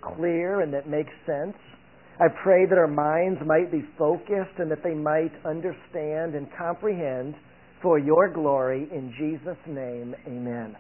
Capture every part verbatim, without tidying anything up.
clear and that make sense. I pray that our minds might be focused and that they might understand and comprehend for your glory. In Jesus' name, amen.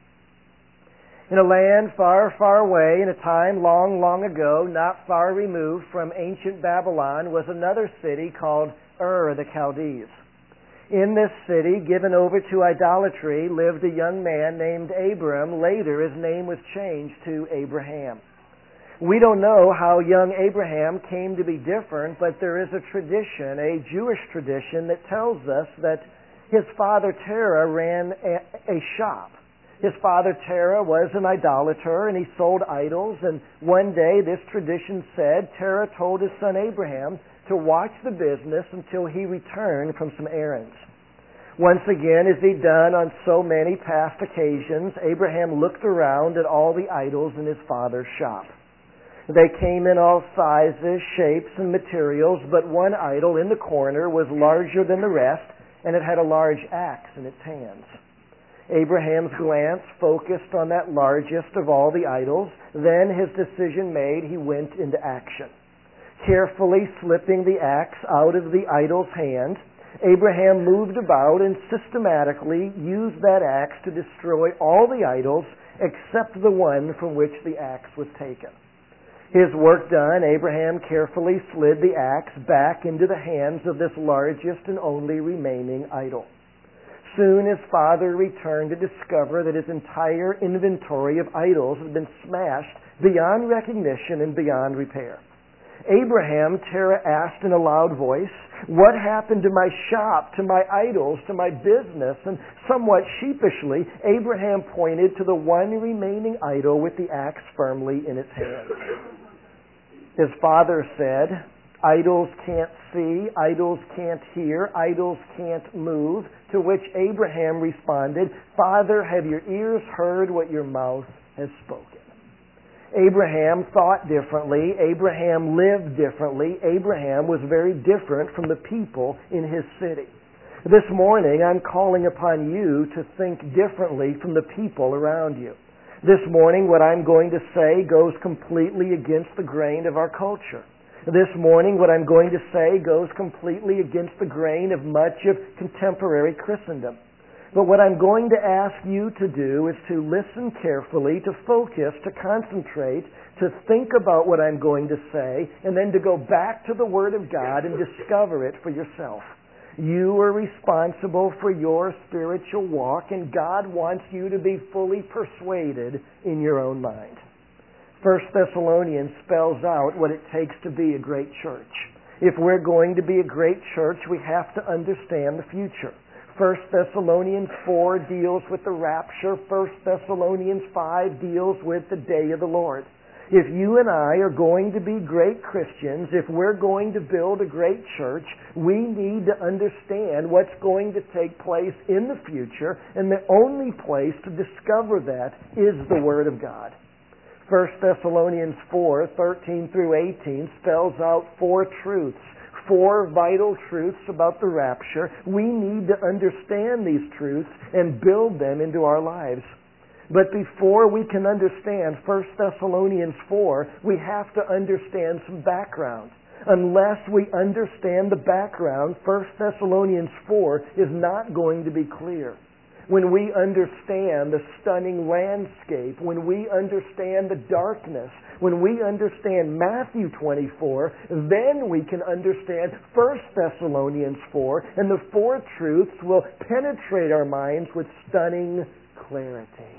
In a land far, far away, in a time long, long ago, not far removed from ancient Babylon, was another city called Ur of the Chaldees. In this city, given over to idolatry, lived a young man named Abram. Later, his name was changed to Abraham. We don't know how young Abraham came to be different, but there is a tradition, a Jewish tradition, that tells us that his father Terah ran a, a shop. His father Terah was an idolater, and he sold idols, and one day, this tradition said, Terah told his son Abraham to watch the business until he returned from some errands. Once again, as he'd done on so many past occasions, Abraham looked around at all the idols in his father's shop. They came in all sizes, shapes, and materials, but one idol in the corner was larger than the rest, and it had a large axe in its hands. Abraham's glance focused on that largest of all the idols. Then, his decision made, he went into action. Carefully slipping the axe out of the idol's hand, Abraham moved about and systematically used that axe to destroy all the idols except the one from which the axe was taken. His work done, Abraham carefully slid the axe back into the hands of this largest and only remaining idol. Soon his father returned to discover that his entire inventory of idols had been smashed beyond recognition and beyond repair. Abraham, Terah asked in a loud voice, "What happened to my shop, to my idols, to my business?" And somewhat sheepishly, Abraham pointed to the one remaining idol with the axe firmly in its hand. His father said, "Idols can't see, idols can't hear, idols can't move." To which Abraham responded, "Father, have your ears heard what your mouth has spoken?" Abraham thought differently. Abraham lived differently. Abraham was very different from the people in his city. This morning, I'm calling upon you to think differently from the people around you. This morning, what I'm going to say goes completely against the grain of our culture. This morning, what I'm going to say goes completely against the grain of much of contemporary Christendom. But what I'm going to ask you to do is to listen carefully, to focus, to concentrate, to think about what I'm going to say, and then to go back to the Word of God and discover it for yourself. You are responsible for your spiritual walk, and God wants you to be fully persuaded in your own mind. First Thessalonians spells out what it takes to be a great church. If we're going to be a great church, we have to understand the future. First Thessalonians four deals with the rapture. First Thessalonians five deals with the day of the Lord. If you and I are going to be great Christians, if we're going to build a great church, we need to understand what's going to take place in the future, and the only place to discover that is the Word of God. First Thessalonians four, thirteen through eighteen spells out four truths, four vital truths about the rapture. We need to understand these truths and build them into our lives. But before we can understand First Thessalonians four, we have to understand some background. Unless we understand the background, First Thessalonians four is not going to be clear. When we understand the stunning landscape, when we understand the darkness, when we understand Matthew twenty-four, then we can understand First Thessalonians four, and the four truths will penetrate our minds with stunning clarity.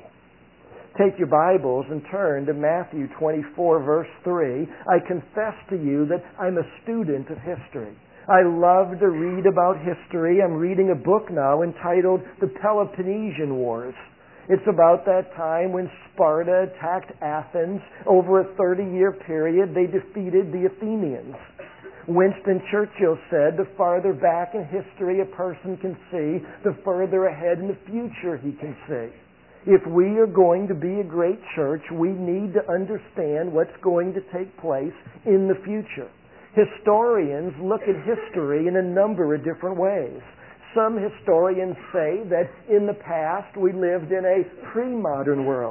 Take your Bibles and turn to Matthew twenty-four, verse three. I confess to you that I'm a student of history. I love to read about history. I'm reading a book now entitled The Peloponnesian Wars. It's about that time when Sparta attacked Athens. Over a thirty-year period, they defeated the Athenians. Winston Churchill said, the farther back in history a person can see, the further ahead in the future he can see. If we are going to be a great church, we need to understand what's going to take place in the future. Historians look at history in a number of different ways. Some historians say that in the past we lived in a pre-modern world.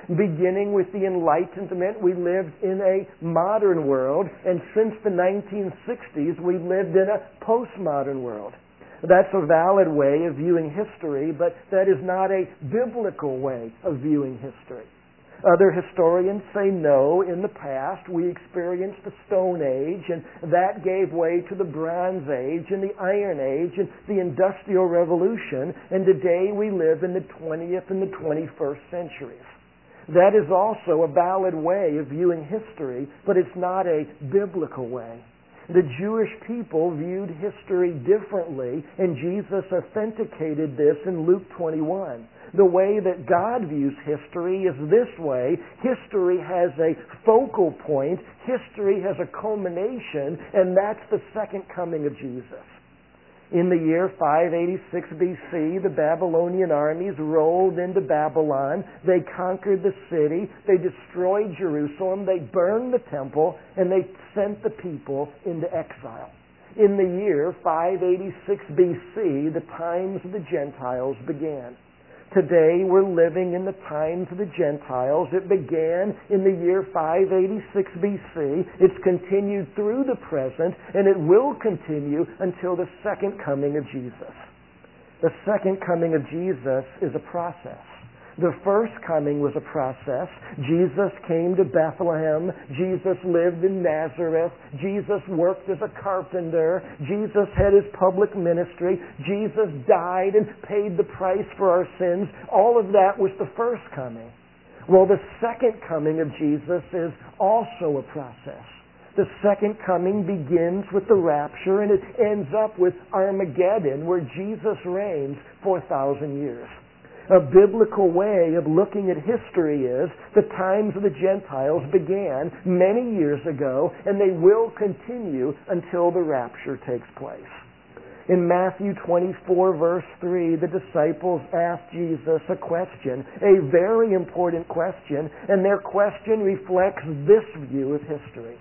Beginning with the Enlightenment, we lived in a modern world, and since the nineteen sixties, we've lived in a postmodern world. That's a valid way of viewing history, but that is not a biblical way of viewing history. Other historians say no, in the past we experienced the Stone Age, and that gave way to the Bronze Age and the Iron Age and the Industrial Revolution, and today we live in the twentieth and the twenty-first centuries. That is also a valid way of viewing history, but it's not a biblical way. The Jewish people viewed history differently, and Jesus authenticated this in Luke twenty-one. The way that God views history is this way. History has a focal point. History has a culmination, and that's the second coming of Jesus. In the year five eighty-six B C, the Babylonian armies rolled into Babylon. They conquered the city. They destroyed Jerusalem. They burned the temple, and they sent the people into exile. In the year five eighty-six B C, the times of the Gentiles began. Today we're living in the times of the Gentiles. It began in the year five eighty-six B C. It's continued through the present, and it will continue until the second coming of Jesus. The second coming of Jesus is a process. The first coming was a process. Jesus came to Bethlehem. Jesus lived in Nazareth. Jesus worked as a carpenter. Jesus had his public ministry. Jesus died and paid the price for our sins. All of that was the first coming. Well, the second coming of Jesus is also a process. The second coming begins with the rapture, and it ends up with Armageddon, where Jesus reigns for a thousand years. A biblical way of looking at history is the times of the Gentiles began many years ago, and they will continue until the rapture takes place. In Matthew twenty-four, verse three, the disciples asked Jesus a question, a very important question, and their question reflects this view of history.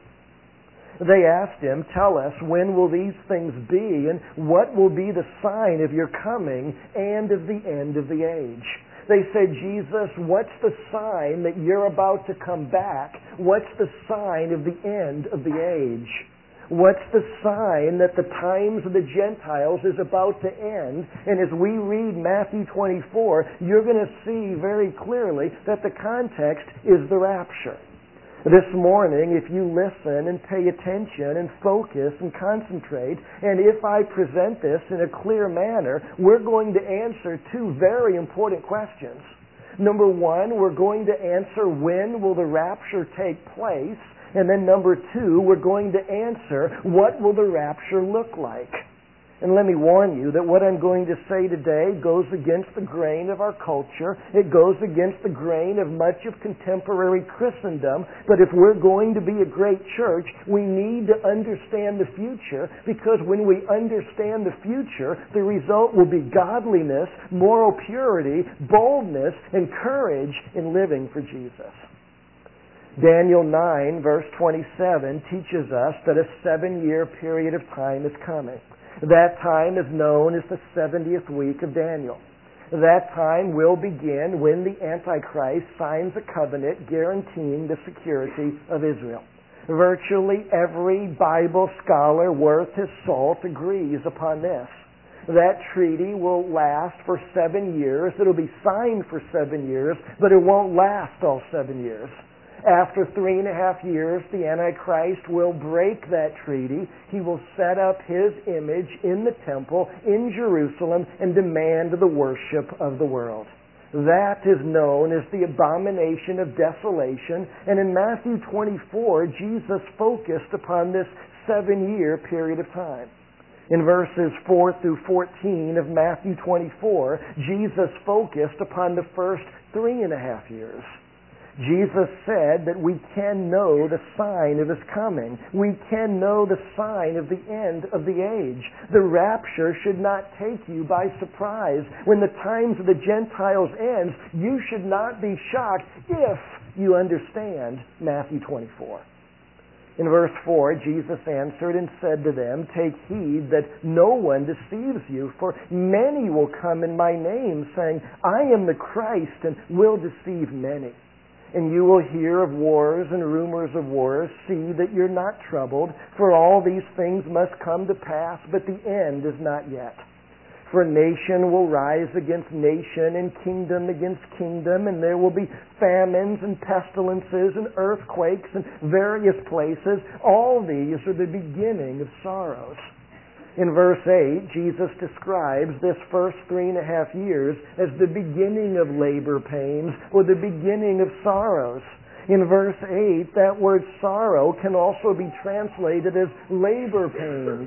They asked him, "Tell us, when will these things be, and what will be the sign of your coming and of the end of the age?" They said, "Jesus, what's the sign that you're about to come back? What's the sign of the end of the age? What's the sign that the times of the Gentiles is about to end?" And as we read Matthew twenty-four, you're going to see very clearly that the context is the rapture. This morning, if you listen and pay attention and focus and concentrate, and if I present this in a clear manner, we're going to answer two very important questions. Number one, we're going to answer when will the rapture take place, and then number two, we're going to answer what will the rapture look like. And let me warn you that what I'm going to say today goes against the grain of our culture. It goes against the grain of much of contemporary Christendom. But if we're going to be a great church, we need to understand the future, because when we understand the future, the result will be godliness, moral purity, boldness, and courage in living for Jesus. Daniel nine, verse twenty-seven, teaches us that a seven-year period of time is coming. That time is known as the seventieth week of Daniel. That time will begin when the Antichrist signs a covenant guaranteeing the security of Israel. Virtually every Bible scholar worth his salt agrees upon this. That treaty will last for seven years. It'll be signed for seven years, but it won't last all seven years. After three and a half years, the Antichrist will break that treaty. He will set up his image in the temple in Jerusalem and demand the worship of the world. That is known as the abomination of desolation. And in Matthew twenty-four, Jesus focused upon this seven-year period of time. In verses four through fourteen of Matthew twenty-four, Jesus focused upon the first three and a half years. Jesus said that we can know the sign of His coming. We can know the sign of the end of the age. The rapture should not take you by surprise. When the times of the Gentiles ends, you should not be shocked if you understand Matthew twenty-four. In verse four, Jesus answered and said to them, "Take heed that no one deceives you, for many will come in my name, saying, 'I am the Christ,' and will deceive many. And you will hear of wars and rumors of wars. See that you're not troubled, for all these things must come to pass, but the end is not yet. For nation will rise against nation, and kingdom against kingdom, and there will be famines and pestilences and earthquakes in various places. All these are the beginning of sorrows. In verse eight, Jesus describes this first three and a half years as the beginning of labor pains or the beginning of sorrows. In verse eight, that word sorrow can also be translated as labor pains.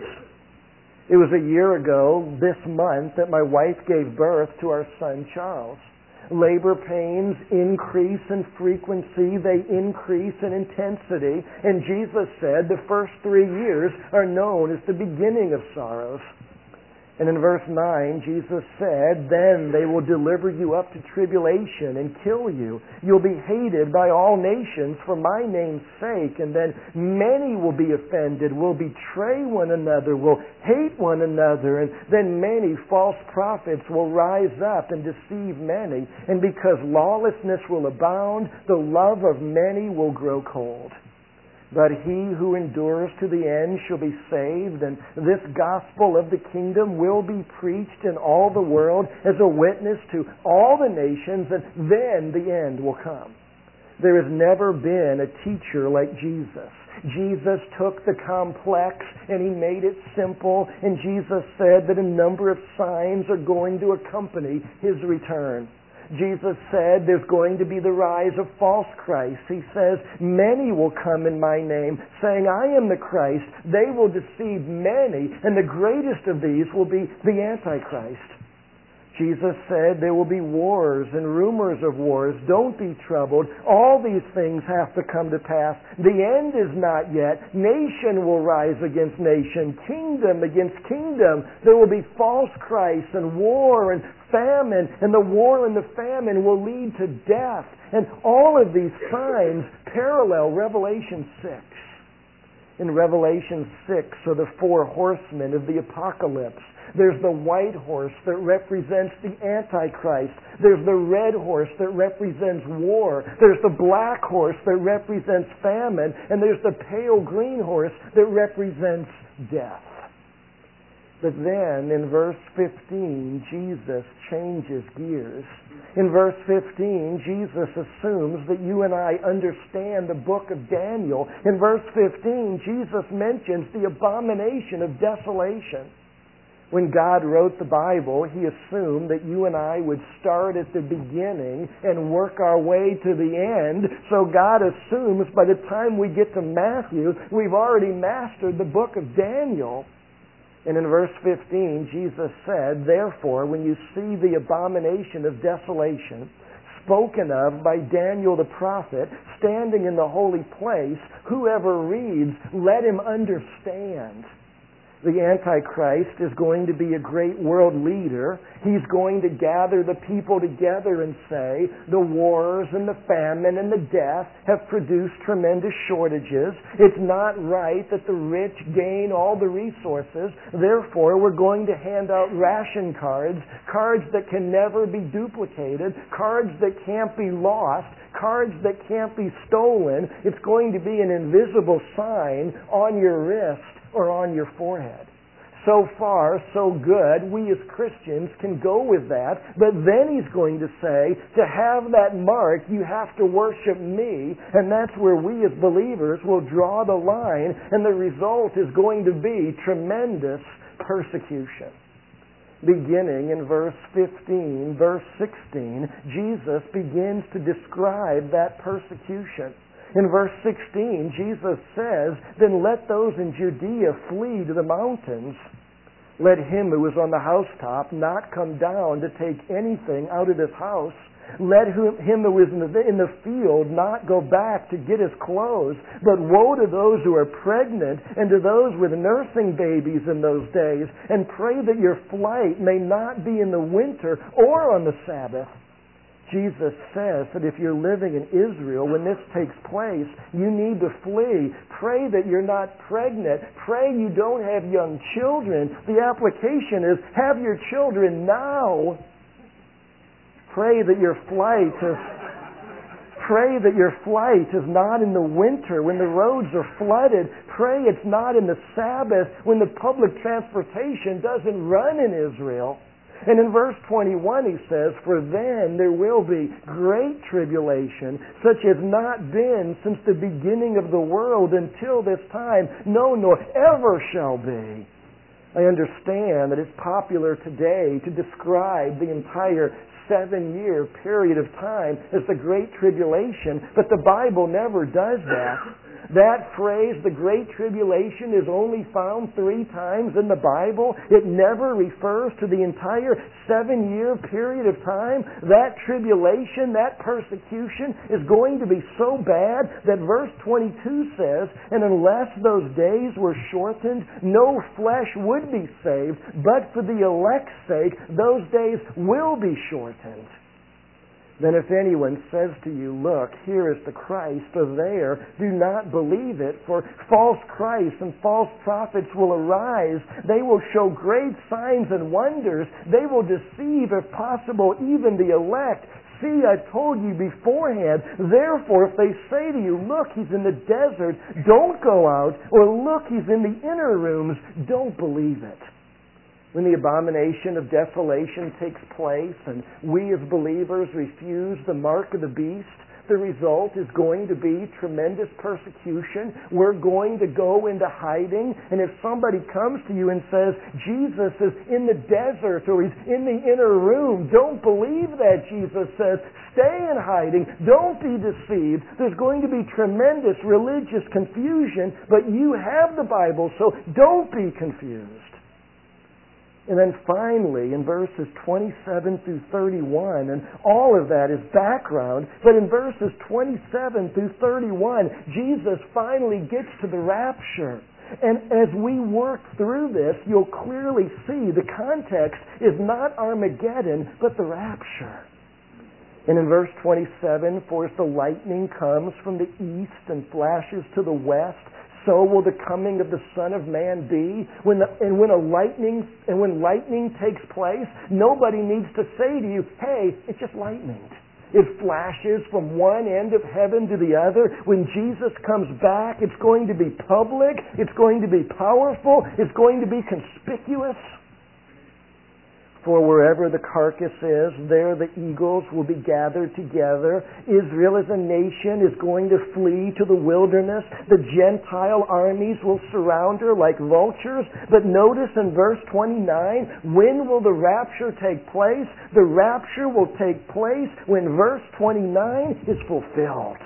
It was a year ago this month that my wife gave birth to our son Charles. Labor pains increase in frequency, they increase in intensity, and Jesus said the first three years are known as the beginning of sorrows. And in verse nine, Jesus said, then they will deliver you up to tribulation and kill you. You'll be hated by all nations for my name's sake, and then many will be offended, will betray one another, will hate one another, and then many false prophets will rise up and deceive many. And because lawlessness will abound, the love of many will grow cold. But he who endures to the end shall be saved, and this gospel of the kingdom will be preached in all the world as a witness to all the nations, and then the end will come. There has never been a teacher like Jesus. Jesus took the complex and he made it simple, and Jesus said that a number of signs are going to accompany his return. Jesus said there's going to be the rise of false Christs. He says, many will come in my name, saying, I am the Christ. They will deceive many, and the greatest of these will be the Antichrist. Jesus said there will be wars and rumors of wars. Don't be troubled. All these things have to come to pass. The end is not yet. Nation will rise against nation, kingdom against kingdom. There will be false Christs and war and famine, and the war and the famine will lead to death. And all of these signs parallel Revelation six. In Revelation six are the four horsemen of the apocalypse. There's the white horse that represents the Antichrist. There's the red horse that represents war. There's the black horse that represents famine. And there's the pale green horse that represents death. But then in verse fifteen, Jesus changes gears. In verse fifteen, Jesus assumes that you and I understand the book of Daniel. In verse fifteen, Jesus mentions the abomination of desolation. When God wrote the Bible, He assumed that you and I would start at the beginning and work our way to the end. So God assumes by the time we get to Matthew, we've already mastered the book of Daniel. And in verse fifteen, Jesus said, therefore, when you see the abomination of desolation spoken of by Daniel the prophet standing in the holy place, whoever reads, let him understand. The Antichrist is going to be a great world leader. He's going to gather the people together and say, the wars and the famine and the death have produced tremendous shortages. It's not right that the rich gain all the resources. Therefore, we're going to hand out ration cards, cards that can never be duplicated, cards that can't be lost, cards that can't be stolen. It's going to be an invisible sign on your wrist or on your forehead. So far, so good. We as Christians can go with that. But then He's going to say, to have that mark, you have to worship me. And that's where we as believers will draw the line. And the result is going to be tremendous persecution. Beginning in verse fifteen, verse sixteen, Jesus begins to describe that persecution. In verse sixteen, Jesus says, then let those in Judea flee to the mountains. Let him who is on the housetop not come down to take anything out of his house. Let him who is in the, in the field not go back to get his clothes. But woe to those who are pregnant and to those with nursing babies in those days. And pray that your flight may not be in the winter or on the Sabbath. Jesus says that if you're living in Israel, when this takes place, you need to flee. Pray that you're not pregnant. Pray you don't have young children. The application is, have your children now. Pray that your flight is... Pray that your flight is not in the winter when the roads are flooded. Pray it's not in the Sabbath when the public transportation doesn't run in Israel. And in verse twenty-one he says, "For then there will be great tribulation, such as not been since the beginning of the world until this time, no, nor ever shall be." I understand that it's popular today to describe the entire seven-year period of time as the Great Tribulation, but the Bible never does that. That phrase, the Great Tribulation, is only found three times in the Bible. It never refers to the entire seven-year period of time. That tribulation, that persecution is going to be so bad that verse twenty-two says, "And unless those days were shortened, no flesh would be saved, but for the elect's sake, those days will be shortened." Then if anyone says to you, "Look, here is the Christ," or "there," do not believe it, for false Christs and false prophets will arise. They will show great signs and wonders. They will deceive, if possible, even the elect. See, I told you beforehand. Therefore, if they say to you, "Look, he's in the desert," don't go out, or "Look, he's in the inner rooms," don't believe it. When the abomination of desolation takes place and we as believers refuse the mark of the beast, the result is going to be tremendous persecution. We're going to go into hiding. And if somebody comes to you and says, "Jesus is in the desert," or "He's in the inner room," don't believe that. Jesus says, stay in hiding. Don't be deceived. There's going to be tremendous religious confusion, but you have the Bible, so don't be confused. And then finally, in verses twenty-seven through thirty-one, and all of that is background, but in verses twenty-seven through thirty-one, Jesus finally gets to the rapture. And as we work through this, you'll clearly see the context is not Armageddon, but the rapture. And in verse twenty-seven, "For as the lightning comes from the east and flashes to the west, so will the coming of the Son of Man be." When the, and when a lightning and when lightning takes place, nobody needs to say to you, "Hey, it's just lightning." It flashes from one end of heaven to the other. When Jesus comes back, it's going to be public. It's going to be powerful. It's going to be conspicuous. "For wherever the carcass is, there the eagles will be gathered together. Israel as a nation is going to flee to the wilderness. The Gentile armies will surround her like vultures." But notice in verse twenty-nine, when will the rapture take place? The rapture will take place when verse twenty-nine is fulfilled.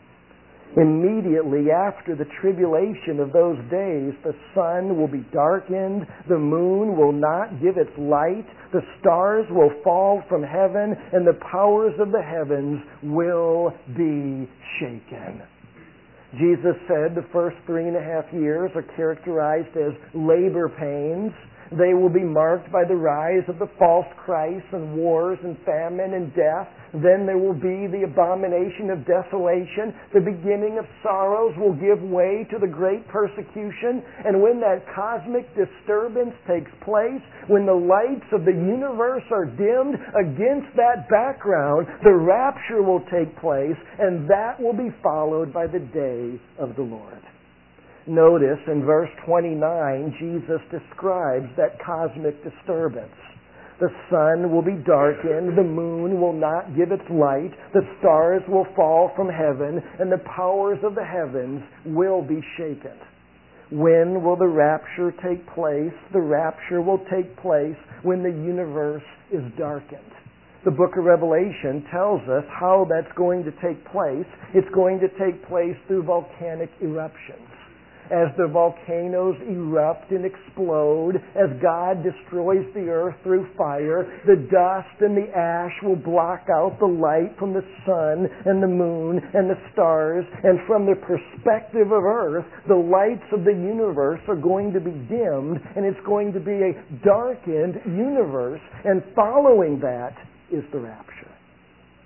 Immediately after the tribulation of those days, the sun will be darkened, the moon will not give its light, the stars will fall from heaven, and the powers of the heavens will be shaken. Jesus said the first three and a half years are characterized as labor pains. They will be marked by the rise of the false Christ and wars and famine and death. Then there will be the abomination of desolation. The beginning of sorrows will give way to the great persecution. And when that cosmic disturbance takes place, when the lights of the universe are dimmed against that background, the rapture will take place, and that will be followed by the day of the Lord. Notice in verse twenty-nine, Jesus describes that cosmic disturbance. The sun will be darkened, the moon will not give its light, the stars will fall from heaven, and the powers of the heavens will be shaken. When will the rapture take place? The rapture will take place when the universe is darkened. The book of Revelation tells us how that's going to take place. It's going to take place through volcanic eruptions. As the volcanoes erupt and explode, as God destroys the earth through fire, the dust and the ash will block out the light from the sun and the moon and the stars, and from the perspective of earth, the lights of the universe are going to be dimmed, and it's going to be a darkened universe, and following that is the rapture.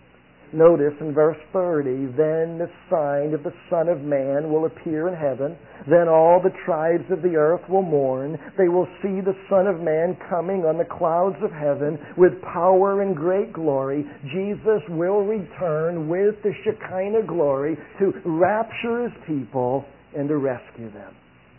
Notice in verse thirty, then the sign of the Son of Man will appear in heaven. Then all the tribes of the earth will mourn. They will see the Son of Man coming on the clouds of heaven with power and great glory. Jesus will return with the Shekinah glory to rapture His people and to rescue them.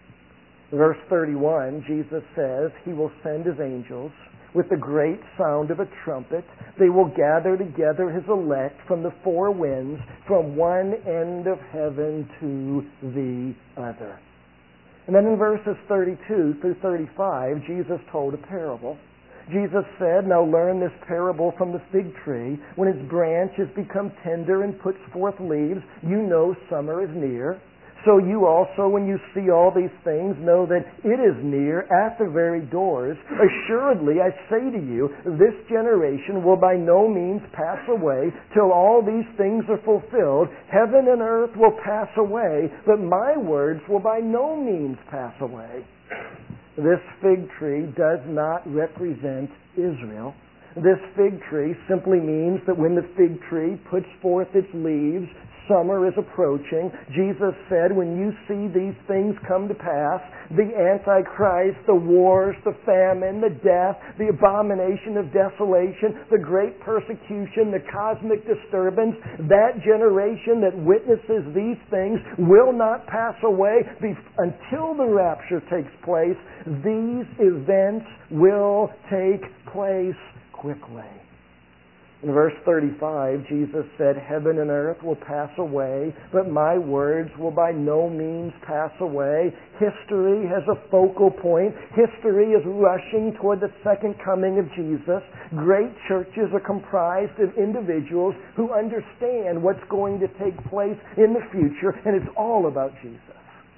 Verse thirty-one, Jesus says He will send His angels with the great sound of a trumpet. They will gather together His elect from the four winds, from one end of heaven to the other. And then in verses thirty-two through thirty-five, Jesus told a parable. Jesus said, now learn this parable from the fig tree. When its branch has become tender and puts forth leaves, you know summer is near. So you also, when you see all these things, know that it is near at the very doors. Assuredly, I say to you, this generation will by no means pass away till all these things are fulfilled. Heaven and earth will pass away, but my words will by no means pass away. This fig tree does not represent Israel. This fig tree simply means that when the fig tree puts forth its leaves, summer is approaching. Jesus said, when you see these things come to pass, the Antichrist, the wars, the famine, the death, the abomination of desolation, the great persecution, the cosmic disturbance, that generation that witnesses these things will not pass away until the rapture takes place. These events will take place quickly. In verse thirty-five, Jesus said, heaven and earth will pass away, but my words will by no means pass away. History has a focal point. History is rushing toward the second coming of Jesus. Great churches are comprised of individuals who understand what's going to take place in the future, and it's all about Jesus.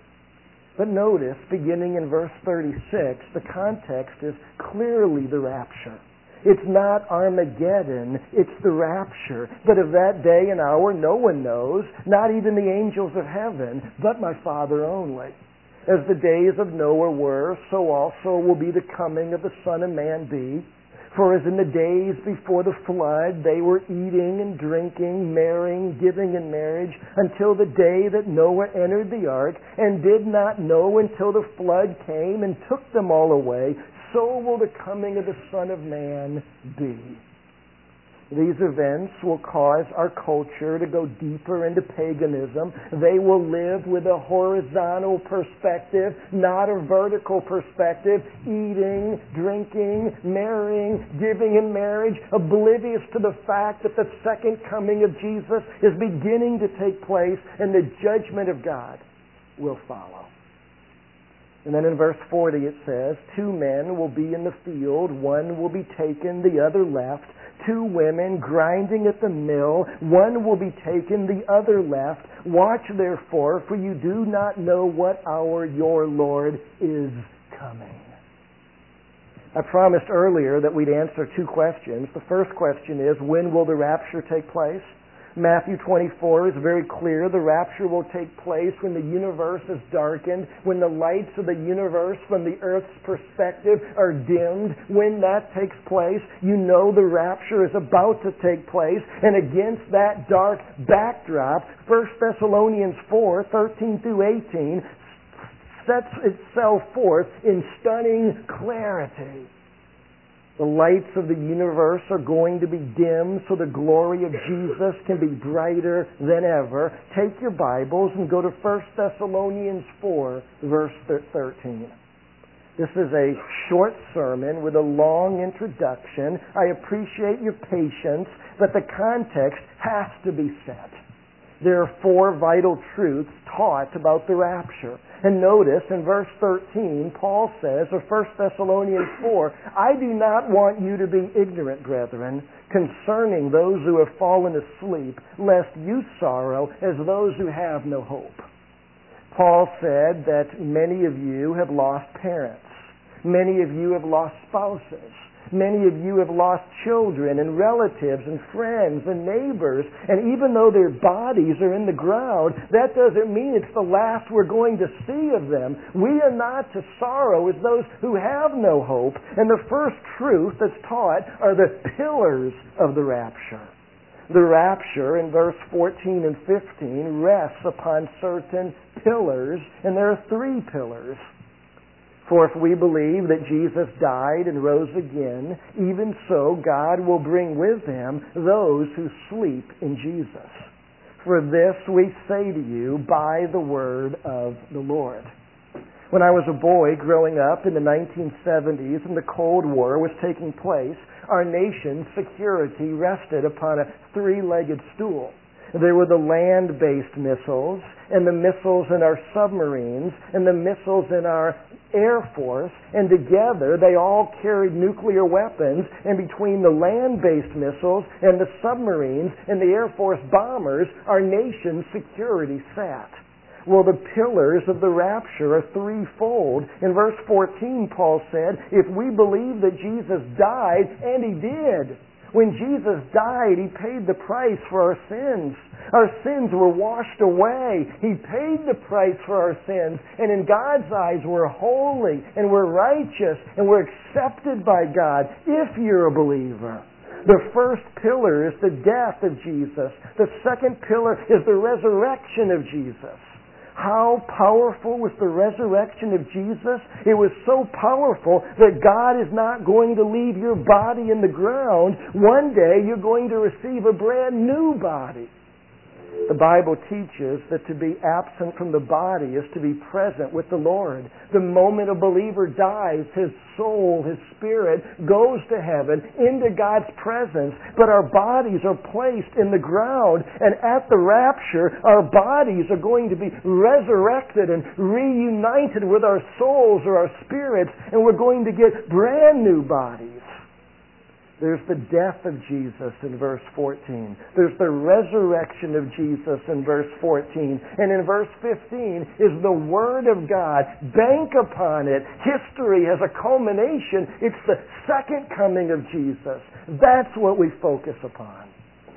But notice, beginning in verse thirty-six, the context is clearly the rapture. It's not Armageddon, it's the rapture. But of that day and hour no one knows, not even the angels of heaven, but my Father only. As the days of Noah were, so also will be the coming of the Son of Man be. For as in the days before the flood, they were eating and drinking, marrying, giving in marriage, until the day that Noah entered the ark, and did not know until the flood came and took them all away, so will the coming of the Son of Man be. These events will cause our culture to go deeper into paganism. They will live with a horizontal perspective, not a vertical perspective, eating, drinking, marrying, giving in marriage, oblivious to the fact that the second coming of Jesus is beginning to take place and the judgment of God will follow. And then in verse forty it says, two men will be in the field, one will be taken, the other left. Two women grinding at the mill, one will be taken, the other left. Watch therefore, for you do not know what hour your Lord is coming. I promised earlier that we'd answer two questions. The first question is, when will the rapture take place? Matthew twenty-four is very clear. The rapture will take place when the universe is darkened, when the lights of the universe from the earth's perspective are dimmed. When that takes place, you know the rapture is about to take place. And against that dark backdrop, First Thessalonians four, thirteen through eighteen sets itself forth in stunning clarity. The lights of the universe are going to be dim so the glory of Jesus can be brighter than ever. Take your Bibles and go to First Thessalonians four, verse thirteen. This is a short sermon with a long introduction. I appreciate your patience, but the context has to be set. There are four vital truths taught about the rapture. And notice in verse thirteen, Paul says, or First Thessalonians four, I do not want you to be ignorant, brethren, concerning those who have fallen asleep, lest you sorrow as those who have no hope. Paul said that many of you have lost parents. Many of you have lost spouses. Many of you have lost children and relatives and friends and neighbors. And even though their bodies are in the ground, that doesn't mean it's the last we're going to see of them. We are not to sorrow as those who have no hope. And the first truth that's taught are the pillars of the rapture. The rapture in verse fourteen and fifteen rests upon certain pillars, and there are three pillars. For if we believe that Jesus died and rose again, even so God will bring with him those who sleep in Jesus. For this we say to you by the word of the Lord. When I was a boy growing up in the nineteen seventies and the Cold War was taking place, our nation's security rested upon a three-legged stool. There were the land-based missiles, and the missiles in our submarines, and the missiles in our Air Force, and together they all carried nuclear weapons, and between the land-based missiles and the submarines and the Air Force bombers, our nation's security sat. Well, the pillars of the rapture are threefold. In verse fourteen, Paul said, if we believe that Jesus died, and he did. When Jesus died, he paid the price for our sins. Our sins were washed away. He paid the price for our sins. And in God's eyes, we're holy, and we're righteous, and we're accepted by God if you're a believer. The first pillar is the death of Jesus. The second pillar is the resurrection of Jesus. How powerful was the resurrection of Jesus? It was so powerful that God is not going to leave your body in the ground. One day you're going to receive a brand new body. The Bible teaches that to be absent from the body is to be present with the Lord. The moment a believer dies, his soul, his spirit goes to heaven, into God's presence, but our bodies are placed in the ground, and at the rapture, our bodies are going to be resurrected and reunited with our souls or our spirits, and we're going to get brand new bodies. There's the death of Jesus in verse fourteen. There's the resurrection of Jesus in verse fourteen. And in verse fifteen is the Word of God. Bank upon it. History has a culmination. It's the second coming of Jesus. That's what we focus upon.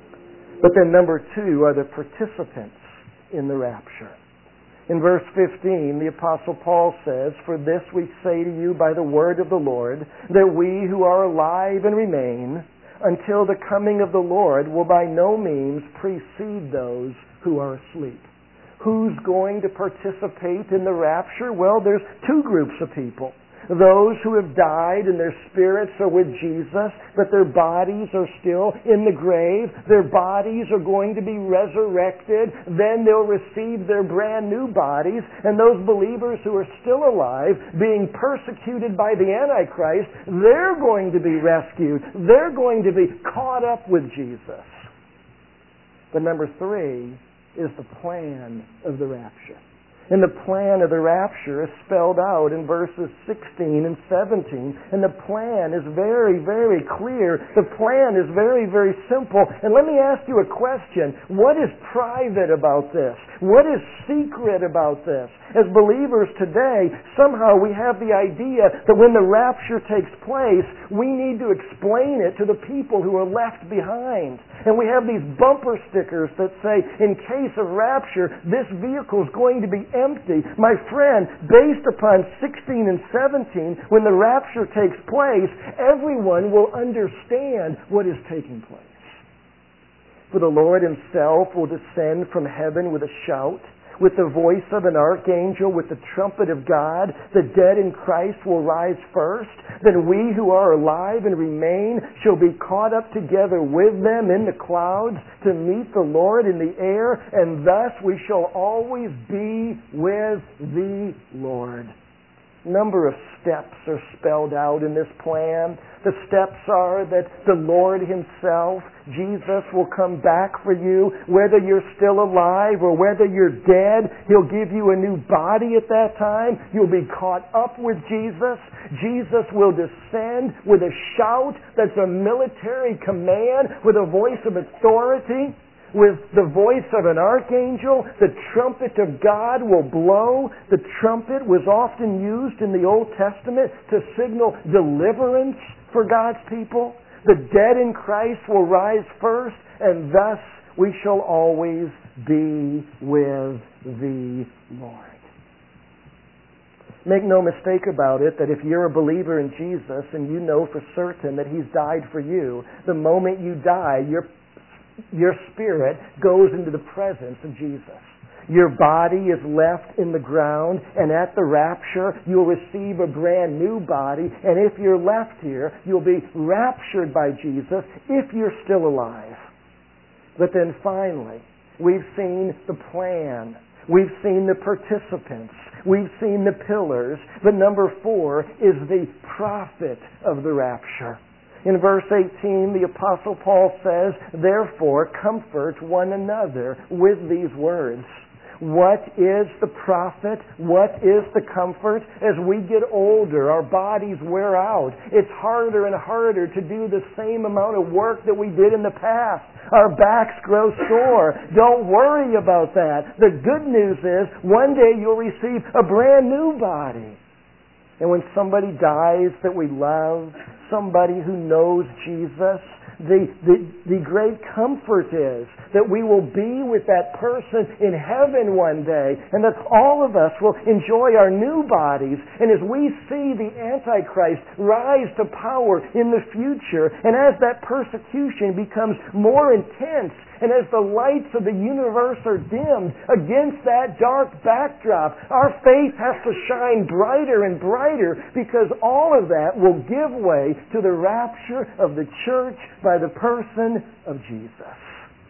But then number two are the participants in the rapture. In verse fifteen, the Apostle Paul says, for this we say to you by the word of the Lord, that we who are alive and remain until the coming of the Lord will by no means precede those who are asleep. Who's going to participate in the rapture? Well, there's two groups of people. Those who have died and their spirits are with Jesus, but their bodies are still in the grave. Their bodies are going to be resurrected. Then they'll receive their brand new bodies. And those believers who are still alive, being persecuted by the Antichrist, they're going to be rescued. They're going to be caught up with Jesus. But number three is the plan of the rapture. And the plan of the rapture is spelled out in verses sixteen and seventeen. And the plan is very, very clear. The plan is very, very simple. And let me ask you a question. What is private about this? What is secret about this? As believers today, somehow we have the idea that when the rapture takes place, we need to explain it to the people who are left behind. And we have these bumper stickers that say, in case of rapture, this vehicle is going to be empty. My friend, based upon sixteen and seventeen, when the rapture takes place, everyone will understand what is taking place. For the Lord himself will descend from heaven with a shout, with the voice of an archangel, with the trumpet of God. The dead in Christ will rise first. Then we who are alive and remain shall be caught up together with them in the clouds to meet the Lord in the air, and thus we shall always be with the Lord. Number of steps are spelled out in this plan. The steps are that the Lord himself, Jesus, will come back for you. Whether you're still alive or whether you're dead, he'll give you a new body at that time. You'll be caught up with Jesus. Jesus will descend with a shout that's a military command, with a voice of authority. With the voice of an archangel, the trumpet of God will blow. The trumpet was often used in the Old Testament to signal deliverance for God's people. The dead in Christ will rise first, and thus we shall always be with the Lord. Make no mistake about it that if you're a believer in Jesus and you know for certain that he's died for you, the moment you die, you're your spirit goes into the presence of Jesus. Your body is left in the ground, and at the rapture, you'll receive a brand new body, and if you're left here, you'll be raptured by Jesus if you're still alive. But then finally, we've seen the plan. We've seen the participants. We've seen the pillars. But number four is the prophet of the rapture. In verse eighteen, the Apostle Paul says, "Therefore, comfort one another with these words." What is the prophet? What is the comfort? As we get older, our bodies wear out. It's harder and harder to do the same amount of work that we did in the past. Our backs grow sore. Don't worry about that. The good news is one day you'll receive a brand new body. And when somebody dies that we love, somebody who knows Jesus, The, the, the great comfort is that we will be with that person in heaven one day, and that all of us will enjoy our new bodies. And as we see the Antichrist rise to power in the future, and as that persecution becomes more intense, and as the lights of the universe are dimmed against that dark backdrop, our faith has to shine brighter and brighter, because all of that will give way to the rapture of the church by the person of Jesus.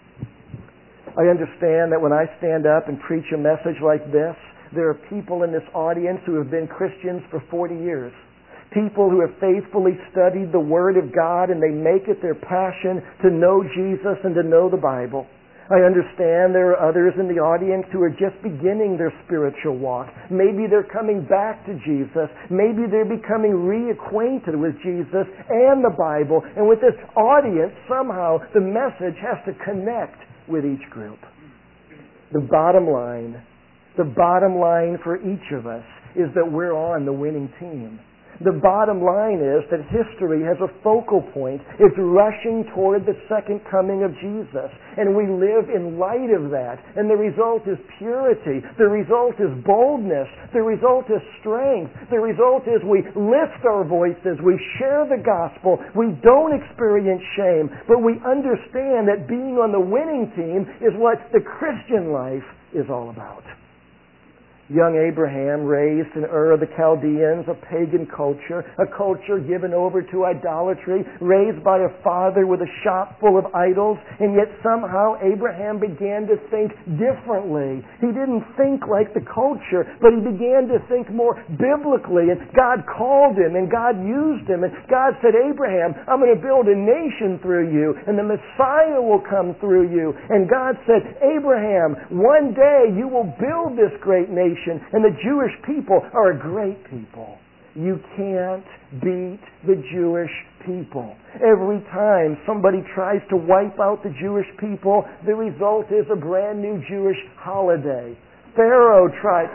I understand that when I stand up and preach a message like this, there are people in this audience who have been Christians for forty years. People who have faithfully studied the Word of God, and they make it their passion to know Jesus and to know the Bible. I understand there are others in the audience who are just beginning their spiritual walk. Maybe they're coming back to Jesus. Maybe they're becoming reacquainted with Jesus and the Bible. And with this audience, somehow the message has to connect with each group. The bottom line, the bottom line for each of us is that we're on the winning team. The bottom line is that history has a focal point. It's rushing toward the second coming of Jesus. And we live in light of that. And the result is purity. The result is boldness. The result is strength. The result is we lift our voices. We share the gospel. We don't experience shame. But we understand that being on the winning team is what the Christian life is all about. Young Abraham, raised in Ur of the Chaldeans, a pagan culture, a culture given over to idolatry, raised by a father with a shop full of idols, and yet somehow Abraham began to think differently. He didn't think like the culture, but he began to think more biblically, and God called him, and God used him, and God said, "Abraham, I'm going to build a nation through you, and the Messiah will come through you." And God said, "Abraham, one day you will build this great nation, and the Jewish people are a great people." You can't beat the Jewish people. Every time somebody tries to wipe out the Jewish people, the result is a brand new Jewish holiday. Pharaoh tried...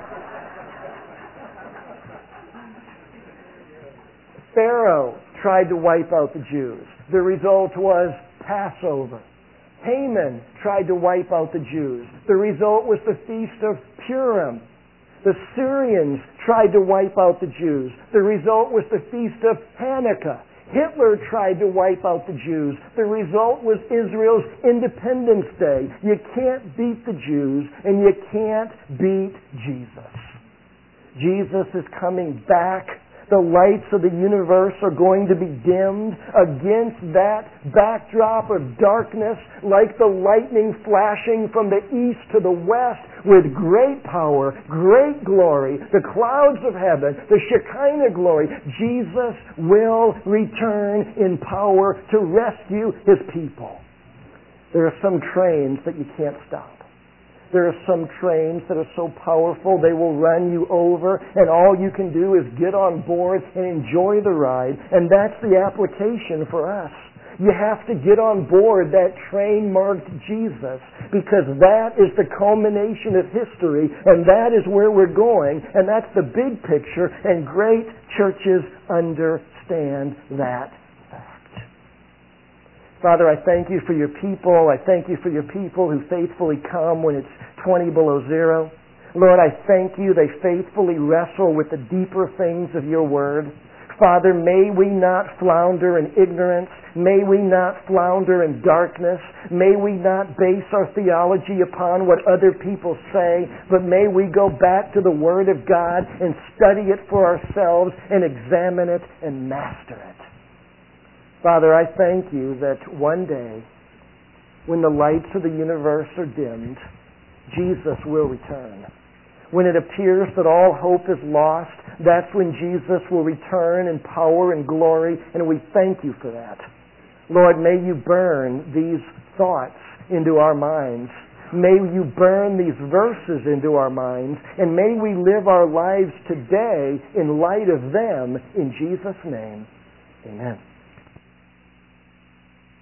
Pharaoh tried to wipe out the Jews. The result was Passover. Haman tried to wipe out the Jews. The result was the Feast of Purim. The Syrians tried to wipe out the Jews. The result was the Feast of Hanukkah. Hitler tried to wipe out the Jews. The result was Israel's Independence Day. You can't beat the Jews, and you can't beat Jesus. Jesus is coming back. The lights of the universe are going to be dimmed against that backdrop of darkness, like the lightning flashing from the east to the west with great power, great glory, the clouds of heaven, the Shekinah glory. Jesus will return in power to rescue His people. There are some trains that you can't stop. There are some trains that are so powerful they will run you over, and all you can do is get on board and enjoy the ride. And that's the application for us. You have to get on board that train marked Jesus, because that is the culmination of history, and that is where we're going, and that's the big picture, and great churches understand that. Father, I thank You for Your people. I thank You for Your people who faithfully come when it's twenty below zero. Lord, I thank You they faithfully wrestle with the deeper things of Your Word. Father, may we not flounder in ignorance. May we not flounder in darkness. May we not base our theology upon what other people say, but may we go back to the Word of God and study it for ourselves and examine it and master it. Father, I thank you that one day, when the lights of the universe are dimmed, Jesus will return. When it appears that all hope is lost, that's when Jesus will return in power and glory, and we thank you for that. Lord, may you burn these thoughts into our minds. May you burn these verses into our minds, and may we live our lives today in light of them. In Jesus' name, amen.